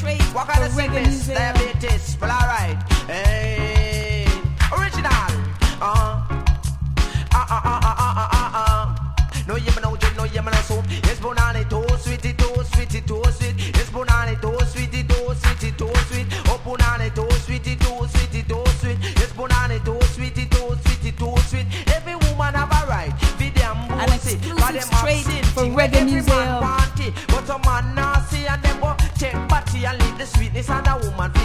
straight for Reggae Museum. Diabetes, well, alright. Hey, original. No, you know, no, you know, so it's banana toast, sweetie toast, sweetie toast, sweet. It's banana toast, sweetie toast, sweetie toast, sweet. Oh, banana toast, sweetie toast, sweetie toast, sweet. It's banana toast, sweetie toast, sweetie toast, sweet. Every woman have a right. An exclusive straight for Reggae Museum. But a man now see and them go take party and leave the sweetness and a woman